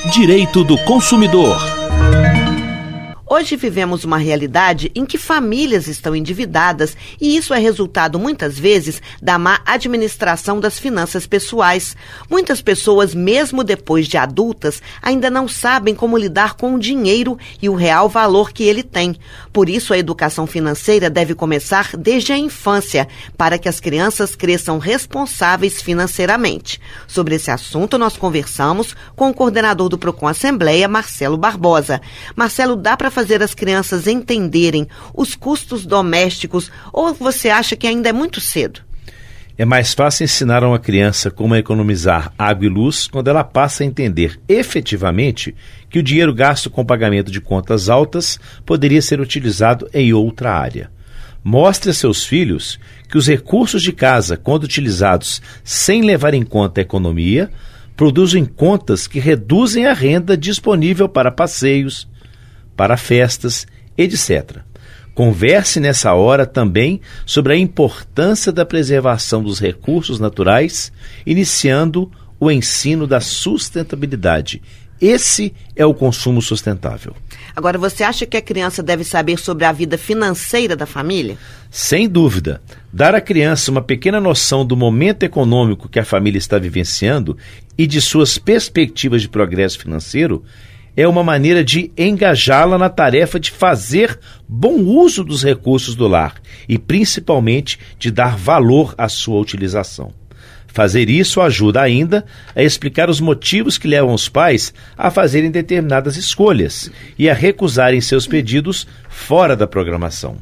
Direito do Consumidor. Hoje vivemos uma realidade em que famílias estão endividadas e isso é resultado, muitas vezes, da má administração das finanças pessoais. Muitas pessoas, mesmo depois de adultas, ainda não sabem como lidar com o dinheiro e o real valor que ele tem. Por isso, a educação financeira deve começar desde a infância, para que as crianças cresçam responsáveis financeiramente. Sobre esse assunto, nós conversamos com o coordenador do Procon Assembleia, Marcelo Barbosa. Marcelo, dá para fazer as crianças entenderem os custos domésticos ou você acha que ainda é muito cedo? É mais fácil ensinar a uma criança como economizar água e luz quando ela passa a entender efetivamente que o dinheiro gasto com pagamento de contas altas poderia ser utilizado em outra área. Mostre a seus filhos que os recursos de casa, quando utilizados sem levar em conta a economia, produzem contas que reduzem a renda disponível para passeios, para festas, etc. Converse nessa hora também sobre a importância da preservação dos recursos naturais, iniciando o ensino da sustentabilidade. Esse é o consumo sustentável. Agora, você acha que a criança deve saber sobre a vida financeira da família? Sem dúvida. Dar à criança uma pequena noção do momento econômico que a família está vivenciando e de suas perspectivas de progresso financeiro é uma maneira de engajá-la na tarefa de fazer bom uso dos recursos do lar e, principalmente, de dar valor à sua utilização. Fazer isso ajuda ainda a explicar os motivos que levam os pais a fazerem determinadas escolhas e a recusarem seus pedidos fora da programação.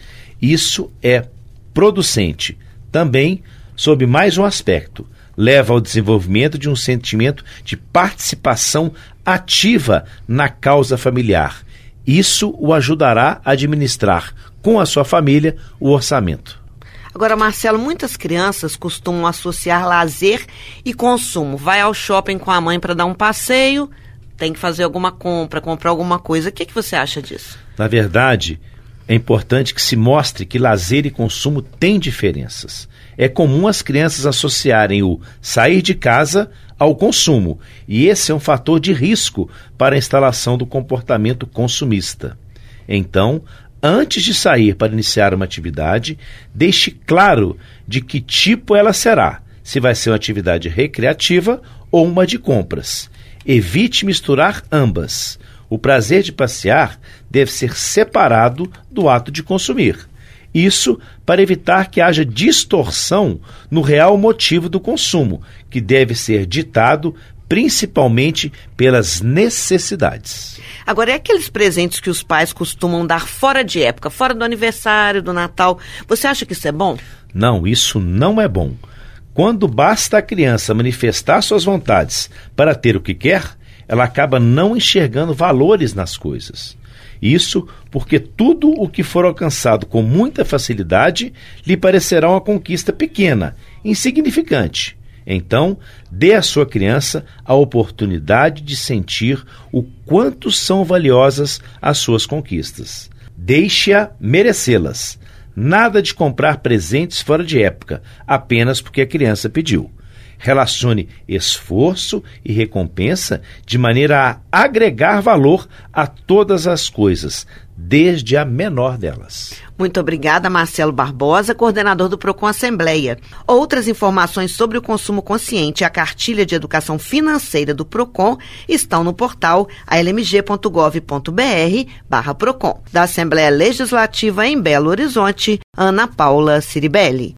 Isso é producente. Também, sob mais um aspecto, leva ao desenvolvimento de um sentimento de participação ativa na causa familiar. Isso o ajudará a administrar com a sua família o orçamento. Agora, Marcelo, muitas crianças costumam associar lazer e consumo. Vai ao shopping com a mãe para dar um passeio, tem que fazer alguma compra, comprar alguma coisa. O que você acha disso? Na verdade, é importante que se mostre que lazer e consumo têm diferenças. É comum as crianças associarem o sair de casa ao consumo, e esse é um fator de risco para a instalação do comportamento consumista. Então, antes de sair para iniciar uma atividade, deixe claro de que tipo ela será, se vai ser uma atividade recreativa ou uma de compras. Evite misturar ambas. O prazer de passear deve ser separado do ato de consumir. Isso para evitar que haja distorção no real motivo do consumo, que deve ser ditado principalmente pelas necessidades. Agora, é aqueles presentes que os pais costumam dar fora de época, fora do aniversário, do Natal. Você acha que isso é bom? Não, isso não é bom. Quando basta a criança manifestar suas vontades para ter o que quer, ela acaba não enxergando valores nas coisas. Isso porque tudo o que for alcançado com muita facilidade lhe parecerá uma conquista pequena, insignificante. Então, dê à sua criança a oportunidade de sentir o quanto são valiosas as suas conquistas. Deixe-a merecê-las. Nada de comprar presentes fora de época, apenas porque a criança pediu. Relacione esforço e recompensa de maneira a agregar valor a todas as coisas, desde a menor delas. Muito obrigada, Marcelo Barbosa, coordenador do Procon Assembleia. Outras informações sobre o consumo consciente e a cartilha de educação financeira do Procon estão no portal almg.gov.br/Procon. Da Assembleia Legislativa em Belo Horizonte, Ana Paula Ciribelli.